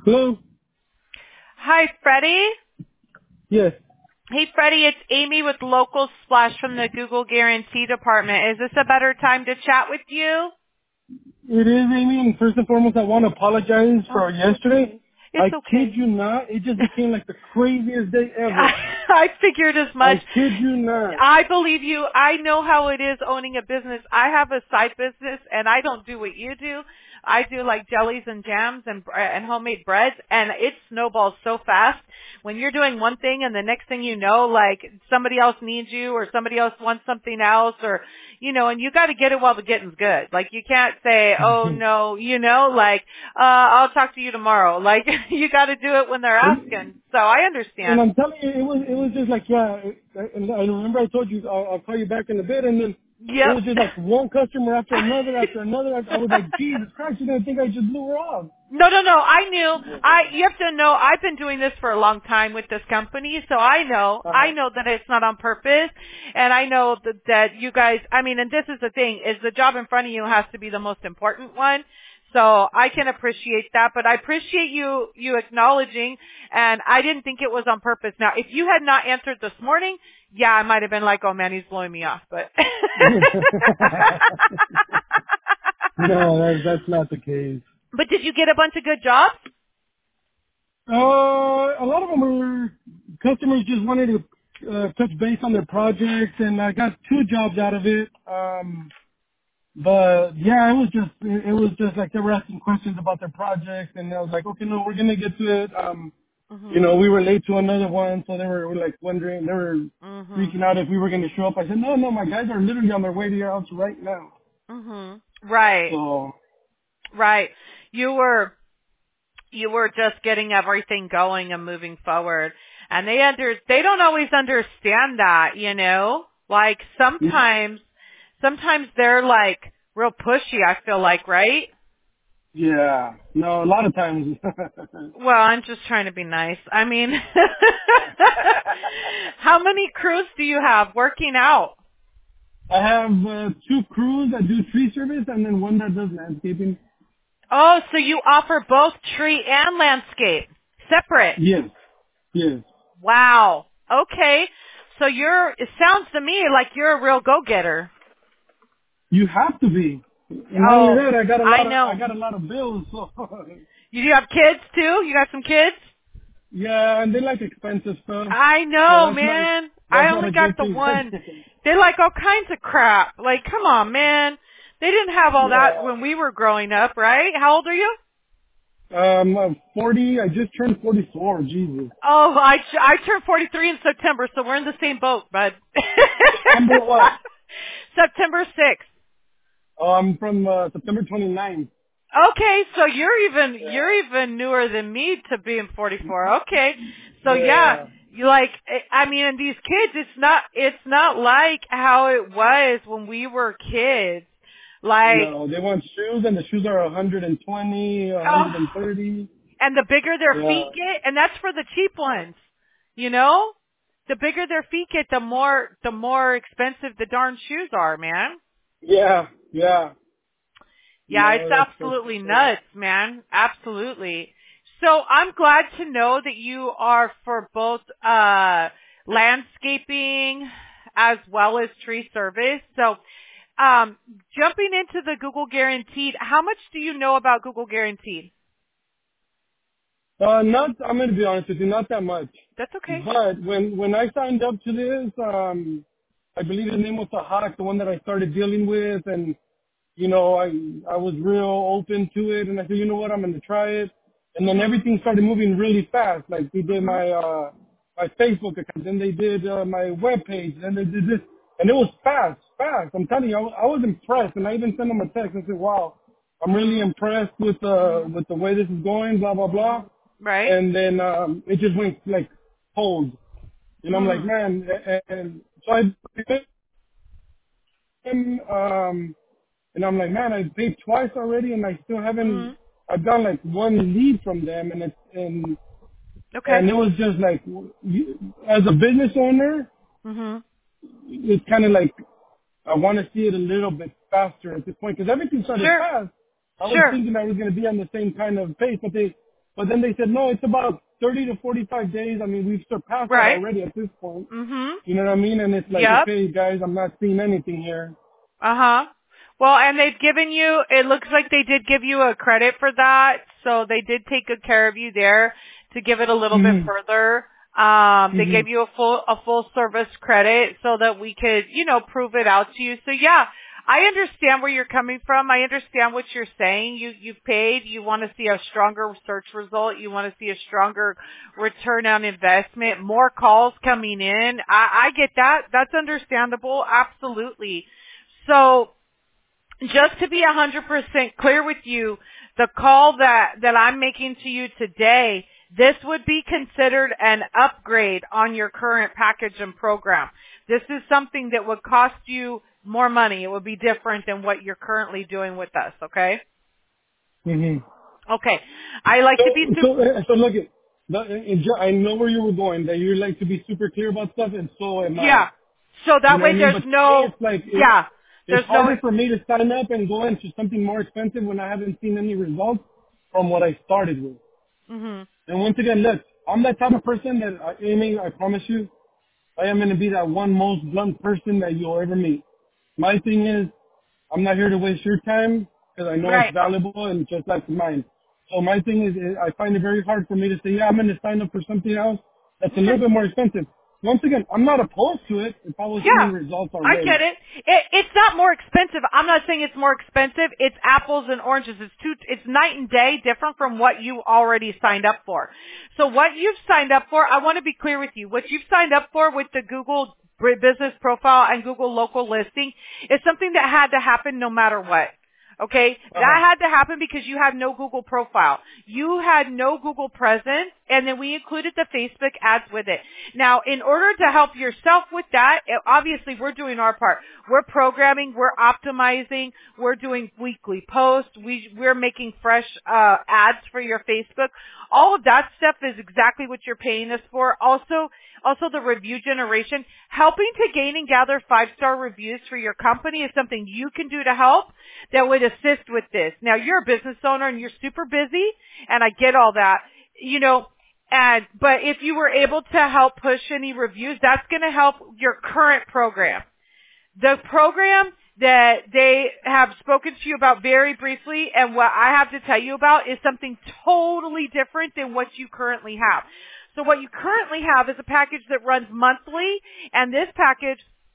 Hello? Hi, Freddie. Yes. Hey, Freddie, it's Amy with Local Splash from the Google Guarantee Department. Is this a better time to chat with you? It is, Amy, and first and foremost, I want to apologize Oh, for it's yesterday. okay. It's I kid okay. you not, it just became like the craziest day ever. I figured as I much. kid you not. I believe you. I know how it is owning a business. I have a side business, and I don't do what you do. I do like jellies and jams and homemade breads, and it snowballs so fast. When you're doing one thing, and the next thing you know, like somebody else needs you, or somebody else wants something else, or and you got to get it while the getting's good. Like you can't say, "Oh no," like I'll talk to you tomorrow. Like you got to do it when they're asking. So I And understand. I'm telling you, it was just like, yeah, and I remember I told you I'll call you back in a bit, and then it Yep. was just like one customer after another after another. I was like, Jesus Christ, you didn't think I just blew her off. No. I knew. You have to know. I've been doing this for a long time with this company, so I know. I Uh-huh. know that it's not on purpose, and I know that you guys. I mean, and this is the thing: is the job in front of you has to be the most important one. So I can appreciate that, but I appreciate you acknowledging. And I didn't think it was on purpose. Now, if you had not answered this morning, yeah, I might have been like, "Oh man, he's blowing me off." But No, that's not the case. but did you get a bunch of good jobs? A lot of them were customers just wanted to touch base on their projects, and I got two jobs out of it. But yeah, it was just like they were asking questions about their projects, and I was like, okay, no, we're gonna get to it. Mhm. We were late to another one, so they were like wondering, they were Mhm. freaking out if we were gonna show up. I said, no, my guys are literally on their way to your house right now. Mhm. Right. So Right. You were just getting everything going and moving forward. And they don't always understand that. Like sometimes they're like real pushy, I feel like, right? yeah, no, a lot of times. Well, I'm just trying to be nice. I mean, how many crews do you have working out? I have two crews that do tree service, and then one that does landscaping. Oh, so you offer both tree and landscape separate. Yes, yes. Wow. Okay. So it sounds to me like you're a real go-getter. You have to be. And not only Oh, that, I I know. got a lot of bills. So You have kids too? You got some kids? yeah, and they like expensive stuff. I So know, man. I that's not only a got good the thing. one. They like all kinds of crap. Like, come on, man. They didn't have all that Yeah. when we were growing up, right? How old are you? I'm 40. I just turned 44. Jesus. Oh, I turned 43 in September, so we're in the same boat, bud. September what? September 6th. Oh, I'm from September 29th. Okay, so Yeah. you're even newer than me to being 44. Okay. So yeah, Yeah. you like I mean, and these kids it's not like how it was when we were kids. Like No, they want shoes, and the shoes are 120, oh, 130. and the bigger their Yeah. feet get, and that's for the cheap ones. You know? The bigger their feet get, the more expensive the darn shoes are, man. Yeah. Yeah. Yeah, it's No, that's absolutely nuts, man. Absolutely. So I'm glad to know that you are for both landscaping as well as tree service. So jumping into the Google Guaranteed, how much do you know about Google Guaranteed? I'm going to be honest with you, not that much. That's okay. But when I signed up to this, I believe his name was Sahak, the one that I started dealing with, and I was real open to it, and I said, you know what, I'm going to try it. And then Mhm. everything started moving really fast. Like they did Mhm. my Facebook account, then they did my web page, then they did this, and it was fast, fast. I'm telling you, I was impressed, and I even sent them a text and said, wow, I'm really Mhm. impressed with the way this is going, blah blah blah. Right? And then it just went like cold. And I'm like, Mhm. man, and so and I'm like, man, I paid twice already, and I still haven't. Mhm. I've got like one lead from them, and Okay. it was just like, as a business owner, Mhm. it's kind of like I want to see it a little bit faster at this point because everything started Sure. fast. I was Sure. thinking I was going to be on the same kind of pace, but But then they said, no, it's about 30 to 45 days. I mean, we've surpassed that Right. already at this point. Mhm. You know what I mean? And it's like, Yep. okay, guys, I'm not seeing anything here. Uh-huh. Well, and they've given you, it looks like they did give you a credit for that, so they did take good care of you there to give it a little bit Mm-hmm. further. They Mm-hmm. gave you a full service credit so that we could, prove it out to you. So yeah, I understand where you're coming from. I understand what you're saying. You've paid. You want to see a stronger search result. You want to see a stronger return on investment, more calls coming in. I get that. That's understandable. Absolutely. So just to be 100% clear with you, the call that I'm making to you today, this would be considered an upgrade on your current package and program. This is something that would cost you more money. It would be different than what you're currently doing with us, okay? Mm-hmm. Okay. I like to be So look, I know where you were going, that you like to be super clear about stuff, and so am I. yeah. So You that know what way I mean? there's But to me, no, it's like, yeah, it's there's no, harder for me to sign up and go into something more expensive when I haven't seen any results from what I started with. mhm. And once again, look, I'm that type of person that, Amy, I promise you, I am going to be that one most blunt person that you'll ever meet. My thing is, I'm not here to waste your time because I know it's Right. valuable and just like mine. So my thing is, I find it very hard for me to say, yeah, I'm going to sign up for something else that's a Okay. little bit more expensive. Once again, I'm not opposed to it if I was Yeah, seeing results I already. get it. It's not more expensive. I'm not saying it's more expensive. It's apples and oranges. It's night and day different from what you already signed up for. So what you've signed up for, I want to be clear with you. What you've signed up for with the Google business profile and Google local listing is something that had to happen no matter what. Okay? That Uh-huh. had to happen because you had no Google profile. You had no Google presence, and then we included the Facebook ads with it. Now, in order to help yourself with that, obviously we're doing our part. We're programming, we're optimizing, we're doing weekly posts, we're making fresh ads for your Facebook. All of that stuff is exactly what you're paying us for. Also the review generation. Helping to gain and gather 5-star reviews for your company is something you can do to help that would assist with this. Now, you're a business owner and you're super busy, and I get all that, but if you were able to help push any reviews, that's going to help your current program. The program that they have spoken to you about very briefly and what I have to tell you about is something totally different than what you currently have. So what you currently have is a package that runs monthly, and this package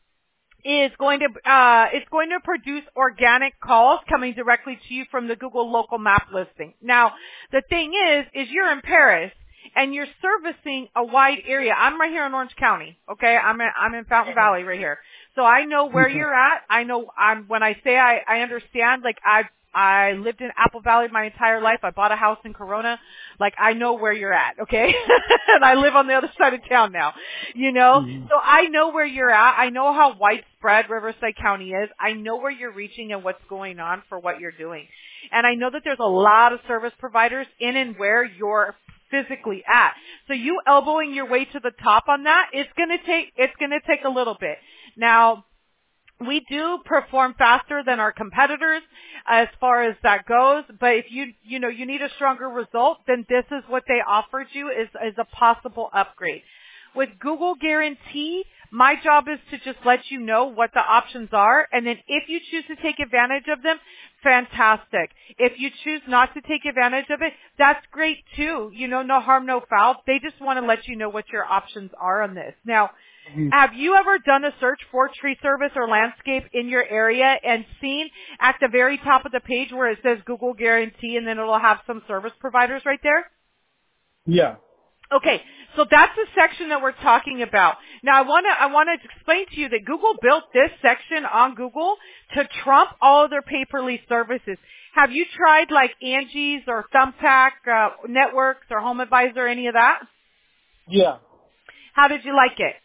is going to it's going to produce organic calls coming directly to you from the Google local map listing. Now, the thing is you're in Paris and you're servicing a wide area. I'm right here in Orange County, okay? I'm in Fountain Valley right here. So I know where Okay. you're at. I know when I say I understand, like I lived in Apple Valley my entire life. I bought a house in Corona. Like, I know where you're at, okay? And I live on the other side of town now, Mhm. So I know where you're at. I know how widespread Riverside County is. I know where you're reaching and what's going on for what you're doing. And I know that there's a lot of service providers in and where you're physically at. So you elbowing your way to the top on that, it's going to take a little bit. Now, we do perform faster than our competitors as far as that goes, but if you need a stronger result, then this is what they offered you is a possible upgrade. With Google Guarantee, my job is to just let you know what the options are, and then if you choose to take advantage of them, fantastic. If you choose not to take advantage of it, that's great too. No harm, no foul. They just want to let you know what your options are on this. Now, have you ever done a search for tree service or landscape in your area and seen at the very top of the page where it says Google Guarantee and then it'll have some service providers right there? Yeah. Okay, so that's the section that we're talking about. Now I want to explain to you that Google built this section on Google to trump all of their pay-per-lead services. Have you tried like Angie's or Thumbtack Networks or Home Advisor, any of that? Yeah. How did you like it?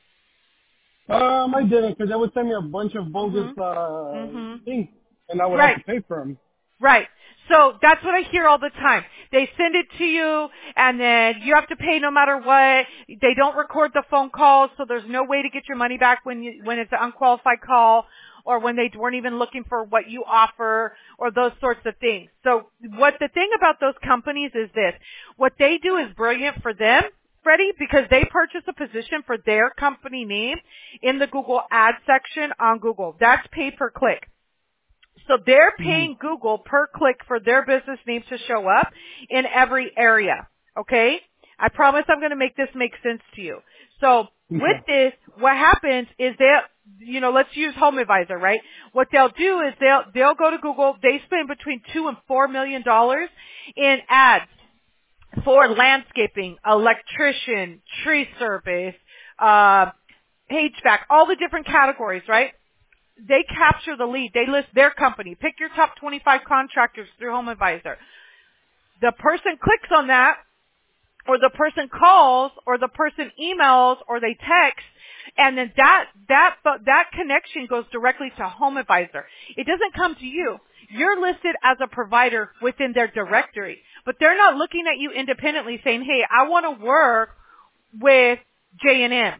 I didn't, because they would send me a bunch of bogus things, and I would have Right. to pay for them. Right. So that's what I hear all the time. They send it to you and then you have to pay no matter what. They don't record the phone calls, so there's no way to get your money back when it's an unqualified call. or when they weren't even looking for what you offer or those sorts of things. So what the thing about those companies is this. What they do is brilliant for them, Freddie, because they purchase a position for their company name in the Google Ads section on Google. That's pay per click. So they're paying Google per click for their business name to show up in every area. Okay? I promise I'm going to make this make sense to you. So with this, what happens is let's use Home Advisor, right? What they'll do is they'll go to Google. They spend between $2 and $4 million in ads for landscaping, electrician, tree service, HVAC, all the different categories, right? They capture the lead. They list their company. Pick your top 25 contractors through Home Advisor. The person clicks on that, or the person calls, or the person emails, or they text, and then that connection goes directly to Home Advisor. It doesn't come to you. You're listed as a provider within their directory, but they're not looking at you independently saying, hey, I want to work with J&M.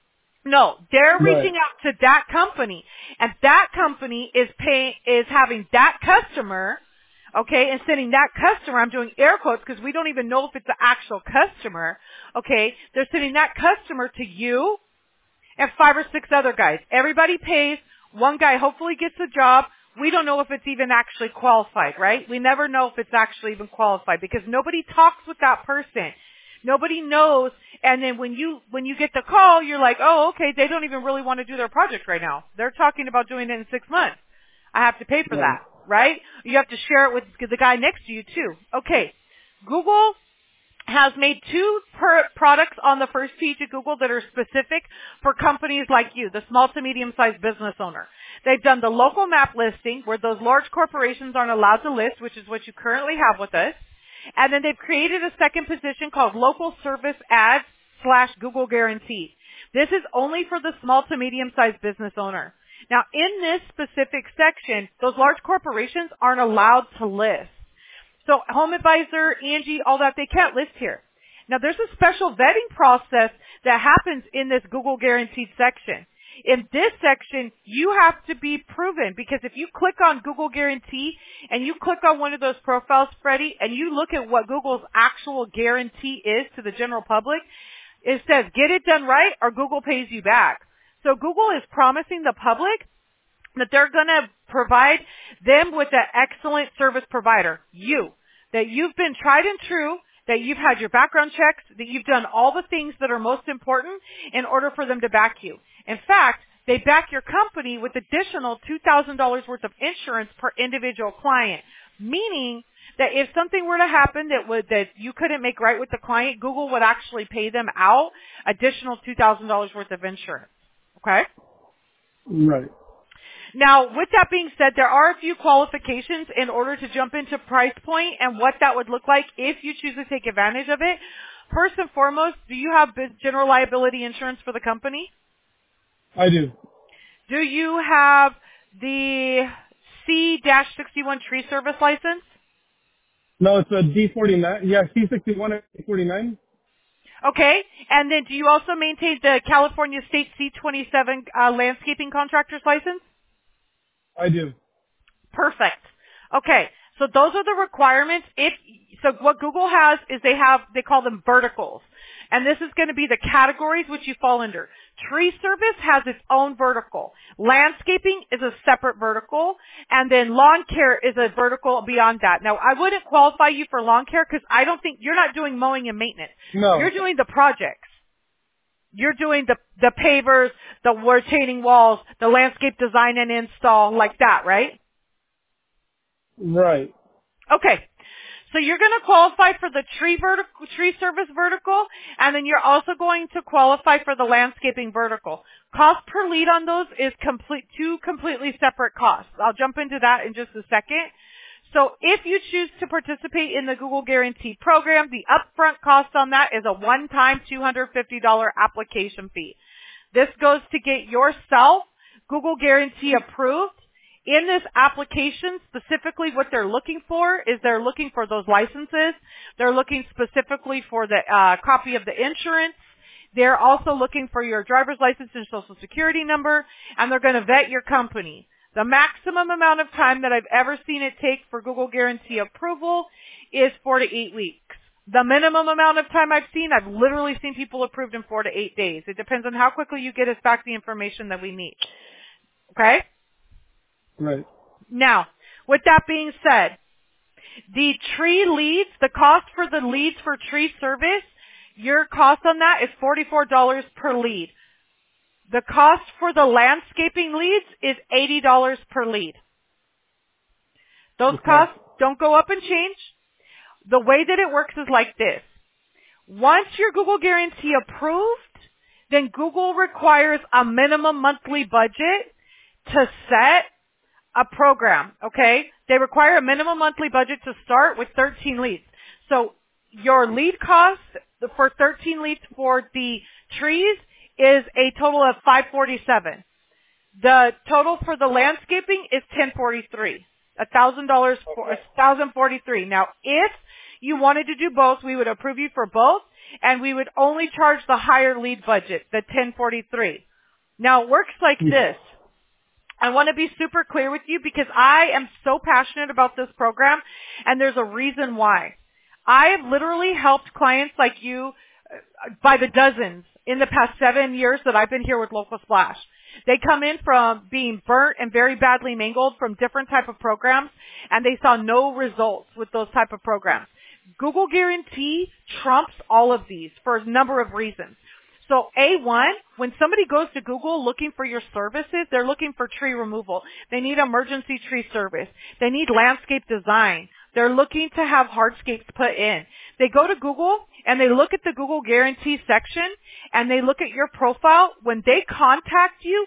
No, they're reaching out to that company, and that company is having that customer, okay, and sending that customer, I'm doing air quotes because we don't even know if it's the actual customer, okay, they're sending that customer to you and 5 or 6 other guys. Everybody pays. One guy hopefully gets a job. We don't know if it's even actually qualified, right? We never know if it's actually even qualified because nobody talks with that person. Nobody knows. And then when you get the call, you're like, oh, okay, they don't even really want to do their project right now. They're talking about doing it in 6 months. I have to pay for that, right? You have to share it with the guy next to you too. Okay. Google has made 2 products on the first page of Google that are specific for companies like you, the small to medium-sized business owner. They've done the local map listing where those large corporations aren't allowed to list, which is what you currently have with us. And then they've created a second position called Local Service Ads / Google Guaranteed. This is only for the small to medium-sized business owner. Now, in this specific section, those large corporations aren't allowed to list. So Home Advisor, Angie, all that, they can't list here. Now, there's a special vetting process that happens in this Google Guaranteed section. In this section, you have to be proven because if you click on Google Guarantee and you click on one of those profiles, Freddie, and you look at what Google's actual guarantee is to the general public, it says get it done right or Google pays you back. So Google is promising the public that they're going to provide them with an excellent service provider, that you've been tried and true, that you've had your background checks, that you've done all the things that are most important in order for them to back you. In fact, they back your company with additional $2,000 worth of insurance per individual client, meaning that if something were to happen that you couldn't make right with the client, Google would actually pay them out additional $2,000 worth of insurance. Okay? Right. Now, with that being said, there are a few qualifications in order to jump into price point and what that would look like if you choose to take advantage of it. First and foremost, do you have general liability insurance for the company? I do. Do you have the C-61 tree service license? No, it's a D49. Yeah, C61 and D49. Okay. And then do you also maintain the California State C27 landscaping contractor's license? I do. Perfect. Okay. So those are the requirements. So what Google has is they call them verticals. And this is going to be the categories which you fall under. Tree service has its own vertical. Landscaping is a separate vertical. And then lawn care is a vertical beyond that. Now, I wouldn't qualify you for lawn care because I don't think you're not doing mowing and maintenance. No. You're doing the projects. You're doing the pavers, the retaining walls, the landscape design and install, like that, right? Right. Okay. So you're going to qualify for the tree service vertical, and then you're also going to qualify for the landscaping vertical. Cost per lead on those is two completely separate costs. I'll jump into that in just a second. So if you choose to participate in the Google Guarantee program, the upfront cost on that is a one-time $250 application fee. This goes to get yourself Google Guarantee approved. In this application, specifically what they're looking for is they're looking for those licenses. They're looking specifically for the copy of the insurance. They're also looking for your driver's license and social security number, and they're going to vet your company. The maximum amount of time that I've ever seen it take for Google Guarantee approval is 4 to 8 weeks. The minimum amount of time I've literally seen people approved in 4 to 8 days. It depends on how quickly you get us back the information that we need. Okay? Right. Now, with that being said, the tree leads, the cost for the leads for tree service, your cost on that is $44 per lead. The cost for the landscaping leads is $80 per lead. Those costs don't go up and change. The way that it works is like this. Once your Google Guarantee approved, then Google requires a minimum monthly budget to set a program, okay? They require a minimum monthly budget to start with 13 leads. So your lead cost for 13 leads for the trees is a total of $547. The total for the landscaping is $1,043. $1,000 for $1,043. Now, if you wanted to do both, we would approve you for both, and we would only charge the higher lead budget, the $1,043. Now, it works like this. I want to be super clear with you because I am so passionate about this program, and there's a reason why. I have literally helped clients like you by the dozens in the past 7 years that I've been here with Local Splash. They come in from being burnt and very badly mangled from different type of programs, and they saw no results with those type of programs. Google Guarantee trumps all of these for a number of reasons. So A1, when somebody goes to Google looking for your services, they're looking for tree removal. They need emergency tree service. They need landscape design. They're looking to have hardscapes put in. They go to Google and they look at the Google Guarantee section and they look at your profile. When they contact you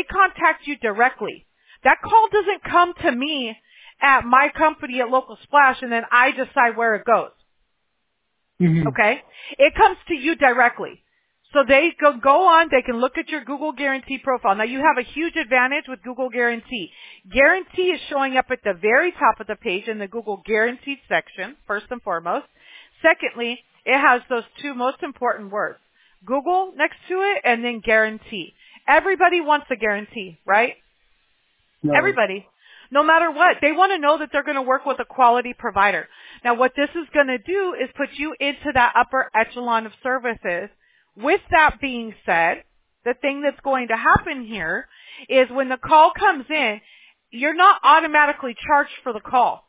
directly. That call doesn't come to me at my company at Local Splash and then I decide where it goes. Mm-hmm. Okay? It comes to you directly. So they go on, they can look at your Google Guarantee profile. Now you have a huge advantage with Google Guarantee. Guarantee is showing up at the very top of the page in the Google Guaranteed section, first and foremost. Secondly, it has those two most important words. Google next to it and then guarantee. Everybody wants a guarantee, right? No. Everybody. No matter what, they want to know that they're going to work with a quality provider. Now what this is going to do is put you into that upper echelon of services. With that being said, the thing that's going to happen here is when the call comes in, you're not automatically charged for the call.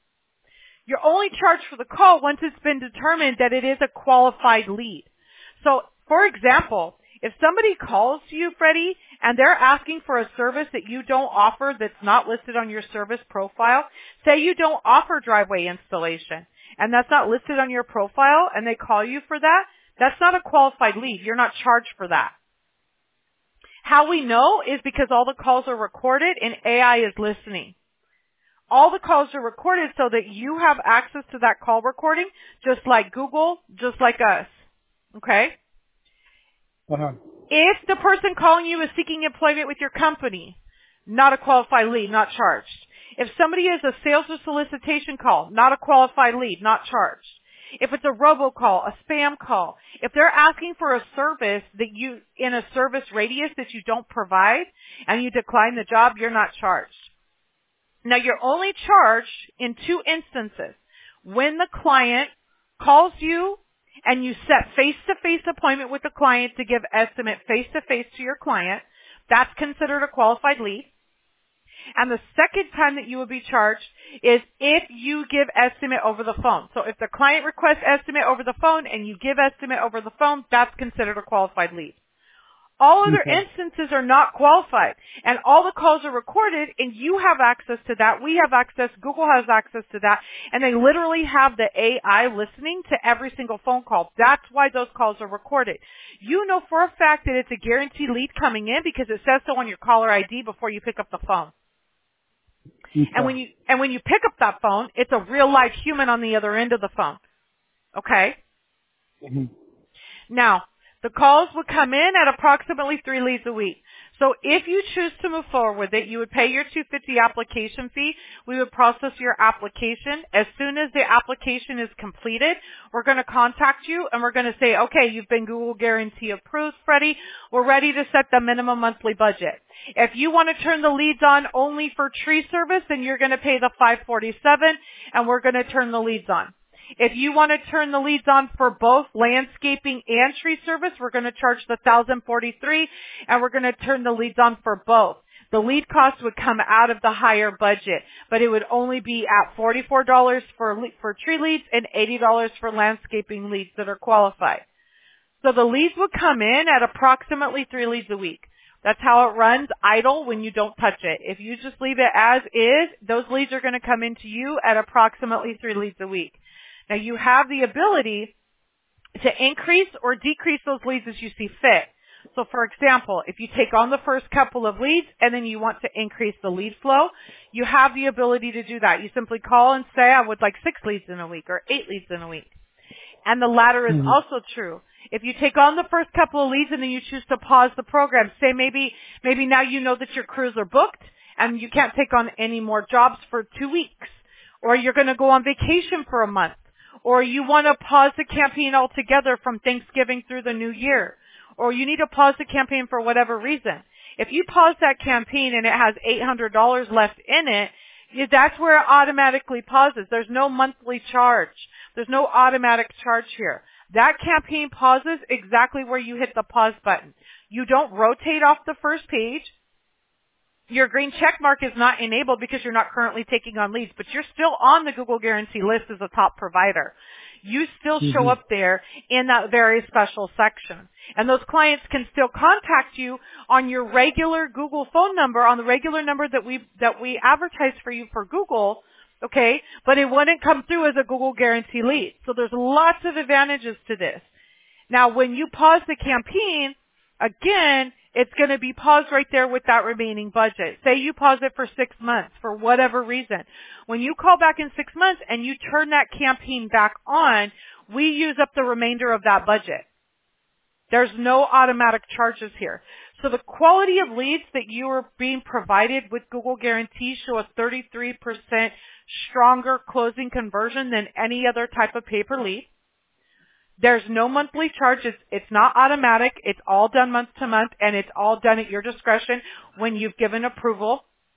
You're only charged for the call once it's been determined that it is a qualified lead. So, for example, if somebody calls you, Freddie, and they're asking for a service that you don't offer that's not listed on your service profile, say you don't offer driveway installation, and that's not listed on your profile, and they call you for that, that's not a qualified lead. You're not charged for that. How we know is because all the calls are recorded and AI is listening. All the calls are recorded so that you have access to that call recording, just like Google, just like us. Okay? Uh-huh. If the person calling you is seeking employment with your company, not a qualified lead, not charged. If somebody is a sales or solicitation call, not a qualified lead, not charged. If it's a robocall, a spam call, if they're asking for a service that you, in a service radius that you don't provide and you decline the job, you're not charged. Now you're only charged in two instances. When the client calls you and you set face-to-face appointment with the client to give estimate face-to-face to your client, that's considered a qualified lead. And the second time that you will be charged is if you give estimate over the phone. So if the client requests estimate over the phone and you give estimate over the phone, that's considered a qualified lead. All other instances are not qualified. And all the calls are recorded and you have access to that. We have access. Google has access to that. And they literally have the AI listening to every single phone call. That's why those calls are recorded. You know for a fact that it's a guaranteed lead coming in because it says so on your caller ID before you pick up the phone. Okay. And when you pick up that phone, it's a real live human on the other end of the phone. Okay? Mm-hmm. Now, the calls would come in at approximately 3 leads a week. So if you choose to move forward with it, you would pay your $250 application fee. We would process your application. As soon as the application is completed, we're going to contact you and we're going to say, okay, you've been Google Guarantee approved, Freddie. We're ready to set the minimum monthly budget. If you want to turn the leads on only for tree service, then you're going to pay the $547 and we're going to turn the leads on. If you want to turn the leads on for both landscaping and tree service, we're going to charge the $1,043 and we're going to turn the leads on for both. The lead cost would come out of the higher budget, but it would only be at $44 for tree leads and $80 for landscaping leads that are qualified. So the leads would come in at approximately 3 leads a week. That's how it runs idle when you don't touch it. If you just leave it as is, those leads are going to come into you at approximately 3 leads a week. Now you have the ability to increase or decrease those leads as you see fit. So for example, if you take on the first couple of leads and then you want to increase the lead flow, you have the ability to do that. You simply call and say, I would like 6 leads in a week or 8 leads in a week. And the latter is also true. If you take on the first couple of leads and then you choose to pause the program, say maybe now you know that your crews are booked and you can't take on any more jobs for 2 weeks, or you're going to go on vacation for a month, or you want to pause the campaign altogether from Thanksgiving through the new year, or you need to pause the campaign for whatever reason. If you pause that campaign and it has $800 left in it, that's where it automatically pauses. There's no monthly charge. There's no automatic charge here. That campaign pauses exactly where you hit the pause button. You don't rotate off the first page. Your green check mark is not enabled because you're not currently taking on leads, but you're still on the Google Guarantee list as a top provider. You still show up there in that very special section. And those clients can still contact you on your regular Google phone number, on the regular number that we advertise for you for Google, okay? But it wouldn't come through as a Google Guarantee lead. So there's lots of advantages to this. Now, when you pause the campaign, again, it's going to be paused right there with that remaining budget. Say you pause it for 6 months for whatever reason. When you call back in 6 months and you turn that campaign back on, we use up the remainder of that budget. There's no automatic charges here. So the quality of leads that you are being provided with Google Guarantee show a 33% stronger closing conversion than any other type of paper lead. There's no monthly charge. It's not automatic. It's all done month to month, and it's all done at your discretion when you've given approval.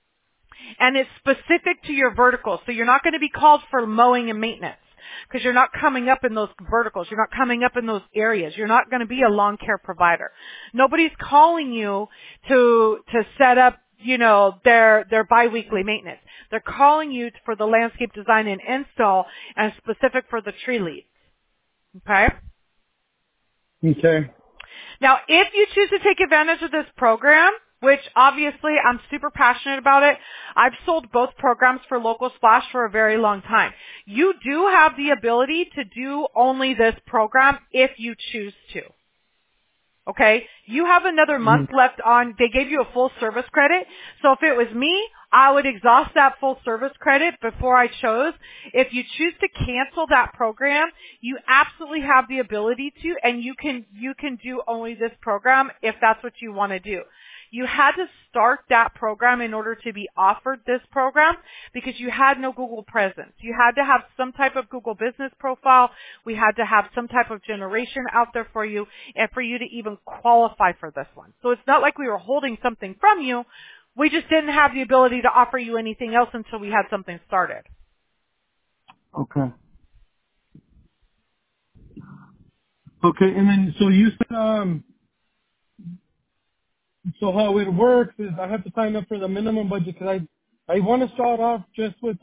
And it's specific to your vertical. So you're not going to be called for mowing and maintenance because you're not coming up in those verticals. You're not coming up in those areas. You're not going to be a lawn care provider. Nobody's calling you to set up, their biweekly maintenance. They're calling you for the landscape design and install and specific for the tree leads. Okay? Okay. Now, if you choose to take advantage of this program, which obviously I'm super passionate about it, I've sold both programs for Local Splash for a very long time. You do have the ability to do only this program if you choose to. Okay? You have another month left on, they gave you a full service credit. So if it was me, I would exhaust that full service credit before I chose. If you choose to cancel that program, you absolutely have the ability to, and you can do only this program if that's what you want to do. You had to start that program in order to be offered this program because you had no Google presence. You had to have some type of Google business profile. We had to have some type of generation out there for you and for you to even qualify for this one. So it's not like we were holding something from you. We just didn't have the ability to offer you anything else until we had something started. Okay. Okay, and then so you said, so how it works is I have to sign up for the minimum budget because I want to start off just with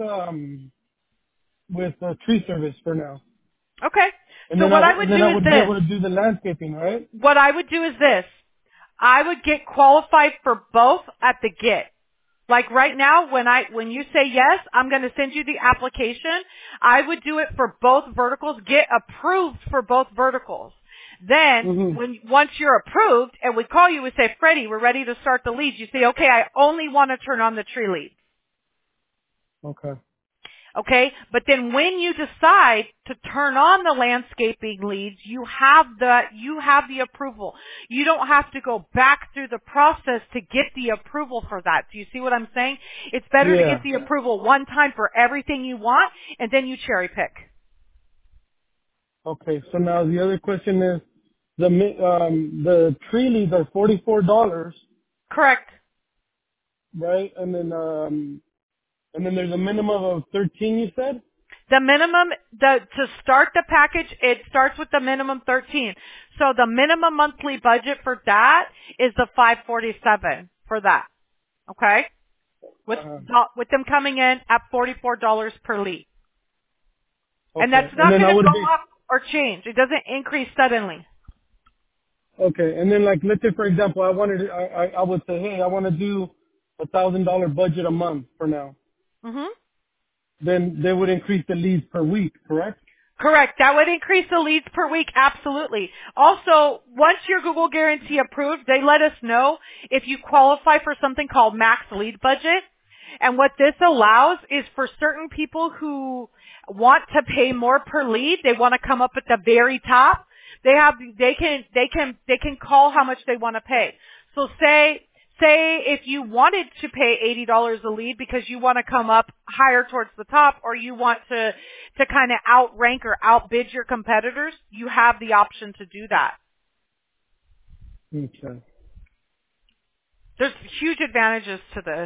tree service for now. Okay. And so then what I would do I is would this. be able to do the landscaping, right? What I would do is this. I would get qualified for both at the get. Like right now, when you say yes, I'm going to send you the application. I would do it for both verticals, get approved for both verticals. Then, once you're approved, and we call you, we say, Freddie, we're ready to start the leads. You say, okay, I only want to turn on the tree leads. Okay. Okay? But then when you decide to turn on the landscaping leads, you have the approval. You don't have to go back through the process to get the approval for that. Do you see what I'm saying? It's better to get Yeah. the approval one time for everything you want, and then you cherry pick. Okay. So now the other question is, the tree leads are $44, Correct. right? And then there's a minimum of 13, you said? The minimum, to start the package, it starts with the minimum 13. So the minimum monthly budget for that is the 547 for that. Okay? Uh-huh. With them coming in at $44 per lead. And that's Okay. And not then going I to would go be, up or change. It doesn't increase suddenly. okay. And then like, let's say for example, I would say, hey, I want to do $1,000 budget a month for now. hmm Then they would increase the leads per week, correct? Correct. That would increase the leads per week, absolutely. Also, once your Google Guarantee approved, they let us know if you qualify for something called max lead budget. And what this allows is for certain people who want to pay more per lead, they want to come up at the very top. They can call how much they want to pay. So say if you wanted to pay $80 a lead because you want to come up higher towards the top, or you want to kind of outrank or outbid your competitors, you have the option to do that. Okay. There's huge advantages to this.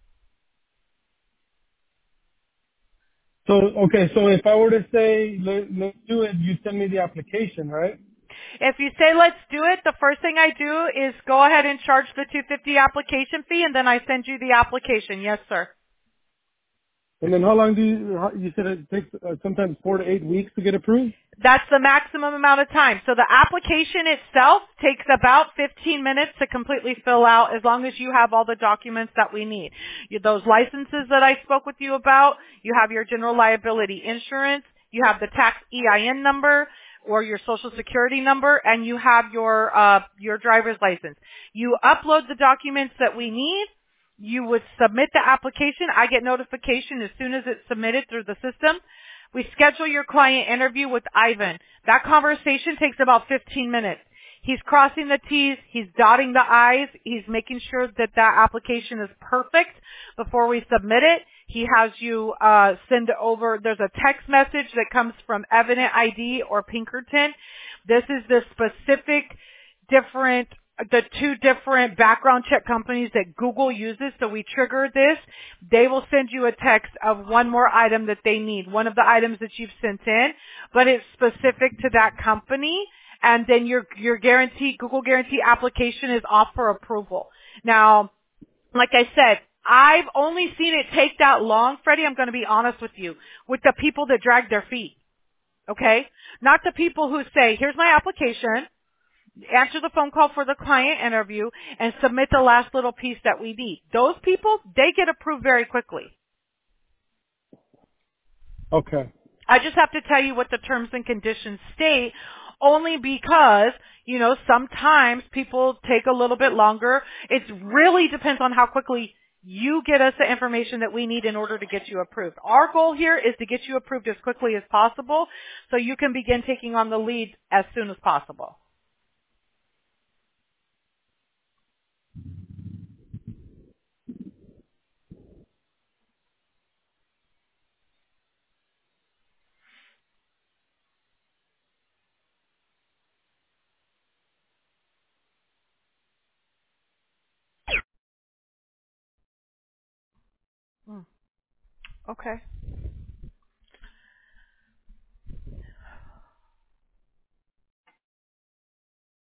So, okay, so if I were to say, let's do it, you send me the application, right? If you say let's do it, the first thing I do is go ahead and charge the $250 application fee, and then I send you the application. Yes, sir. And then how long you said it takes sometimes 4 to 8 weeks to get approved? That's the maximum amount of time. So the application itself takes about 15 minutes to completely fill out, as long as you have all the documents that we need. Those licenses that I spoke with you about, you have your general liability insurance, you have the tax EIN number or your social security number, and you have your driver's license. You upload the documents that we need. You would submit the application. I get notification as soon as it's submitted through the system. We schedule your client interview with Ivan. That conversation takes about 15 minutes. He's crossing the T's, he's dotting the I's, he's making sure that that application is perfect before we submit it. He has you send over, there's a text message that comes from Evident ID or Pinkerton. This is the specific the two different background check companies that Google uses. So we trigger this. They will send you a text of one more item that they need, one of the items that you've sent in, but it's specific to that company. And then your Google Guarantee application is off for approval. Now, like I said, I've only seen it take that long, Freddie. I'm going to be honest with you, with the people that drag their feet. Okay? Not the people who say, here's my application, answer the phone call for the client interview, and submit the last little piece that we need. Those people, they get approved very quickly. Okay. I just have to tell you what the terms and conditions state, only because, sometimes people take a little bit longer. It really depends on how quickly you get us the information that we need in order to get you approved. Our goal here is to get you approved as quickly as possible so you can begin taking on the lead as soon as possible. Okay.